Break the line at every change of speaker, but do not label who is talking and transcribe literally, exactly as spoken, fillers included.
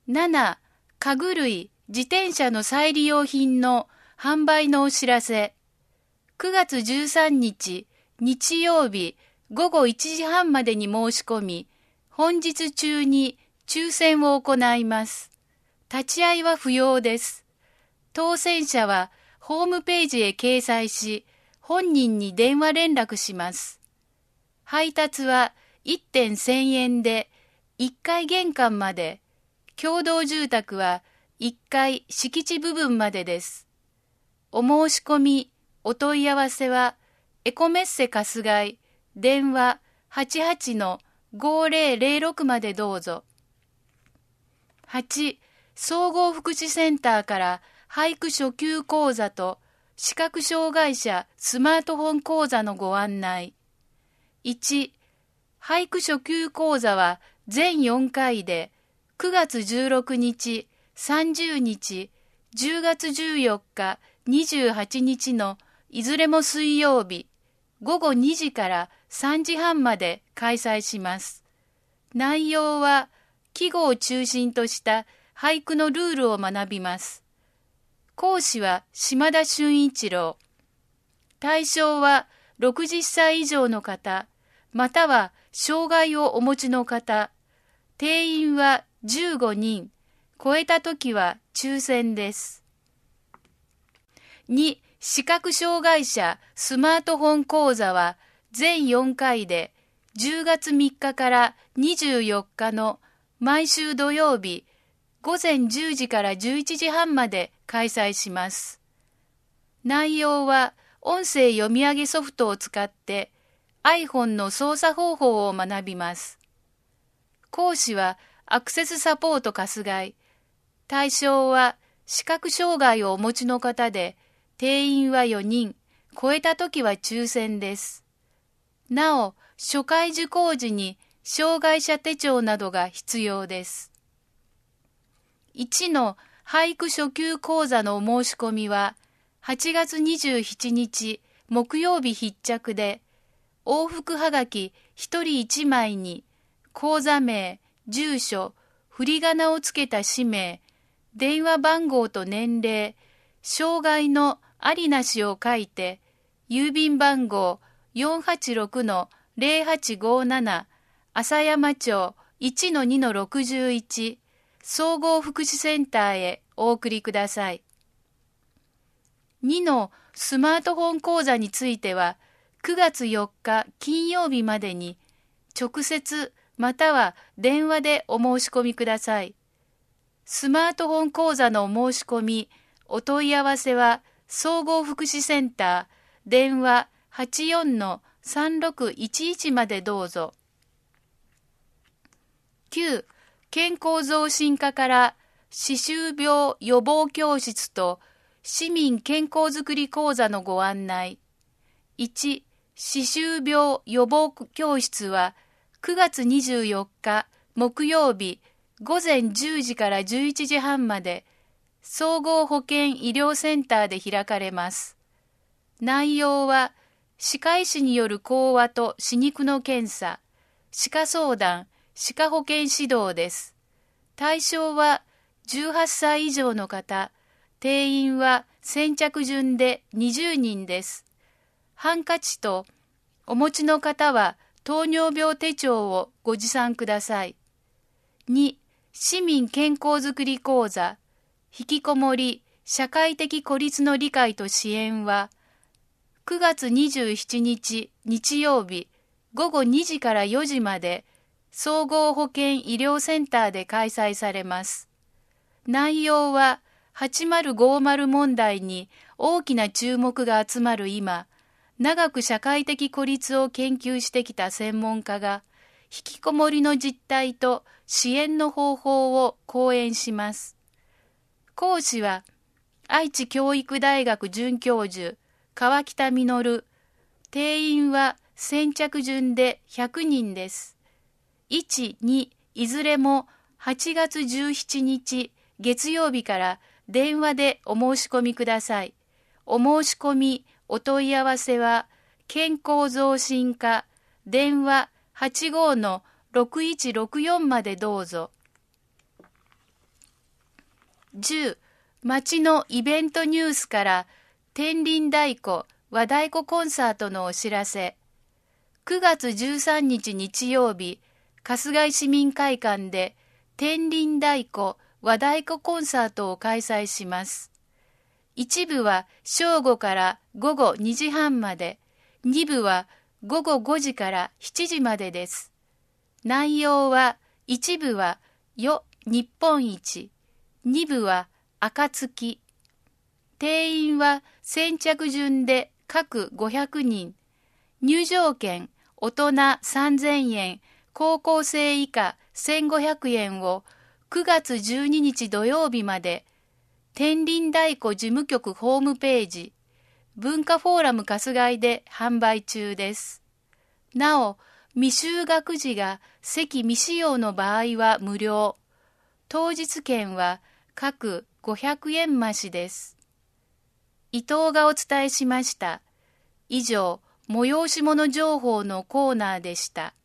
なな、家具類、自転車の再利用品の販売のお知らせ。くがつじゅうさんにち、日曜日、ごごいちじはんまでに申し込み、本日中に抽選を行います。立ち会いは不要です。当選者はホームページへ掲載し、本人に電話連絡します。配達はいってんせんえんで、いっかい玄関まで、共同住宅はいっかい敷地部分までです。お申し込み、お問い合わせは、エコメッセ春日井、電話 はちはちのごぜろぜろろく までどうぞ。はち、総合福祉センターから俳句初級講座と視覚障害者スマートフォン講座のご案内。いち、俳句初級講座は全よんかいで、くがつじゅうろくにち、さんじゅうにち、じゅうがつじゅうよっか、にじゅうはちにちのいずれも水曜日、ごごにじからさんじはんまで開催します。内容は季語を中心とした俳句のルールを学びます。講師は島田俊一郎。対象はろくじゅっさい以上の方、または障害をお持ちの方。定員はじゅうごにん、超えたときは抽選です。に、視覚障害者スマートフォン講座は全よんかいで、じゅうがつみっかからにじゅうよっかの毎週土曜日、ごぜんじゅうじからじゅういちじはんまで開催します。内容は音声読み上げソフトを使って iPhone の操作方法を学びます。講師はアクセスサポート春日井。対象は視覚障害をお持ちの方で、定員はよにん、超えたときは抽選です。なお、初回受講時に障害者手帳などが必要です。いちの俳句初級講座のお申し込みは、はちがつにじゅうしちにち木曜日必着で、往復はがきひとりいちまいに、講座名、住所、振り仮名をつけた氏名、電話番号と年齢、障害のありなしを書いて、郵便番号 よんはちろくのぜろはちごなな 浅山町 いちのにのろくじゅういち 総合福祉センターへお送りください。にのスマートフォン講座については、くがつよっか金曜日までに直接または電話でお申し込みください。スマートフォン講座のお申し込み、お問い合わせは総合福祉センター、電話 はちよんのさんろくいちいち までどうぞ。きゅう、健康増進課から歯周病予防教室と市民健康づくり講座のご案内。いち、歯周病予防教室はくがつにじゅうよっか木曜日ごぜんじゅうじからじゅういちじはんまで総合保健医療センターで開かれます。内容は歯科医師による講話と歯肉の検査、歯科相談、歯科保健指導です。対象はじゅうはっさい以上の方、定員は先着順でにじゅうにんです。ハンカチとお持ちの方は糖尿病手帳をご持参ください。に、市民健康づくり講座、引きこもり、社会的孤立の理解と支援は、くがつにじゅうしちにち日曜日ごごにじからよじまで総合保健医療センターで開催されます。内容ははちまるごまる問題に大きな注目が集まる今、長く社会的孤立を研究してきた専門家が、引きこもりの実態と支援の方法を講演します。講師は、愛知教育大学准教授、川北実。定員は先着順でひゃくにんです。いち、に、いずれもはちがつじゅうしちにち月曜日から電話でお申し込みください。お申し込み、お問い合わせは、健康増進課、電話 はちごのろくいちろくよん までどうぞ。 じゅう、町のイベントニュースから天輪太鼓和太鼓コンサートのお知らせ。くがつじゅうさんにち日曜日、春日井市民会館で天輪太鼓和太鼓コンサートを開催します。一部は正午から午後にじはんまで、二部は午後ごじからしちじまでです。内容は、一部はよ日本一、二部は暁。定員は先着順で各ごひゃくにん。入場券、大人さんぜんえん、高校生以下せんごひゃくえんをくがつじゅうににち土曜日まで、天輪太鼓事務局ホームページ、文化フォーラム春日井で販売中です。なお、未就学児が席未使用の場合は無料。当日券は各ごひゃくえん増しです。伊藤がお伝えしました。以上、催し物情報のコーナーでした。